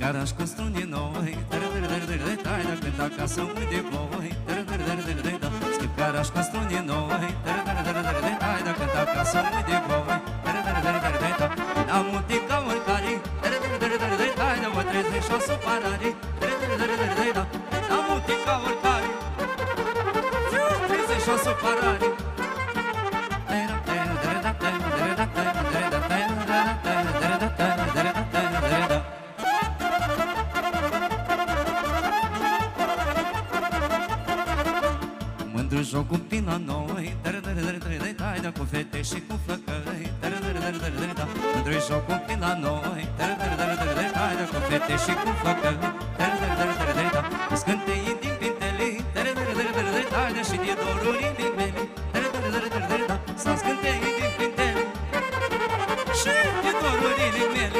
Scăcaraș cu strunii noi, tai da cânta ca să uit de ploi, scăcaraș cu strunii noi, tai da cânta ca să uit de ploi, am multe ca oricare, tai da mă trezesc și o supărare, am multe ca oricare, trezesc și o supărare. Mândru joc cu pila noi, da cu fete și cu flăcăi, mândru joc cu pila noi, da cu fete și cu flăcăi, scânteii din pintele, și de doruri din mele, s-a scânteii din pintele și de doruri din mele.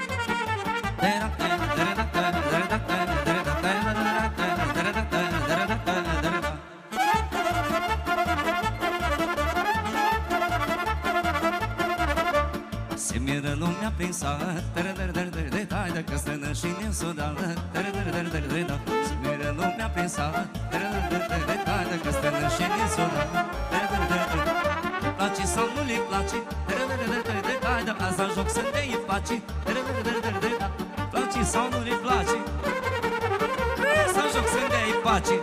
Se miră lumea prin sat, că stănă și nesudală, se miră lumea prin sat, că stănă și nesudală. Îi place sau nu-i place, asta joc să ne-i face, place sau nu-i place, asta joc să ne-i face.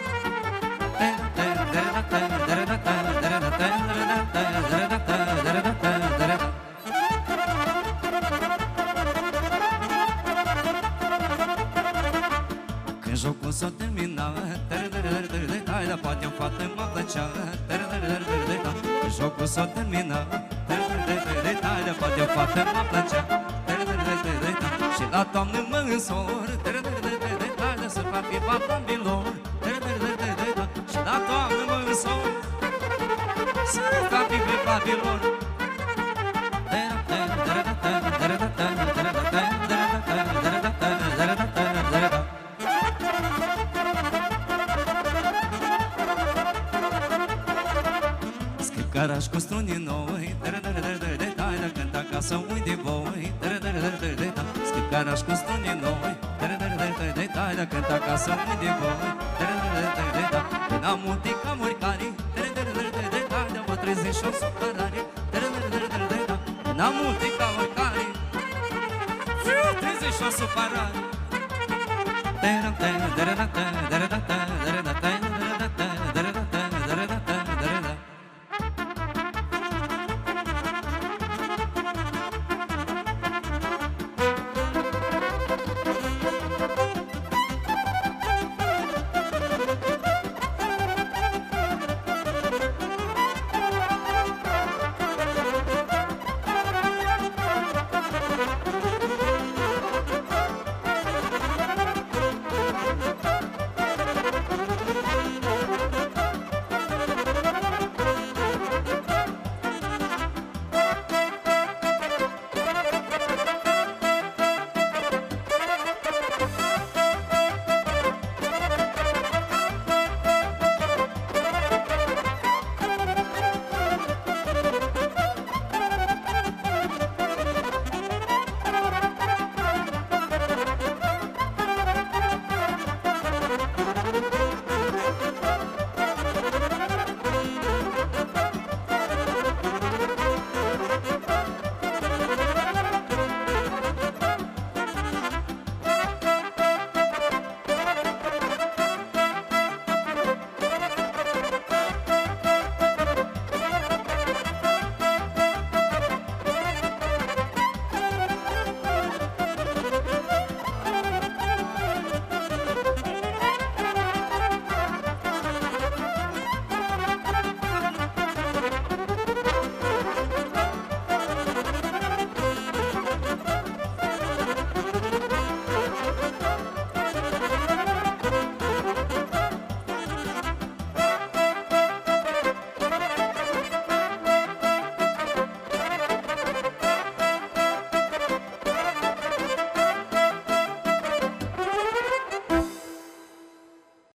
Când jocul s-a terminat, da poate o fată mă plăcea, când jocul s-a terminat, da poate o fată mă plăcea, și la toamnă mă însor, să fac pe papambilor, și la toamnă mă însor, să fac pe papambilor. Scăcaraș cu strunii noi, da cânta ca să uit de voi, scăcaraș cu strunii noi, da cânta ca să uit de voi, n-am multe ca oricare, da mă trezesc și o supărare, n-am multe ca oricare, trezesc și o supărare.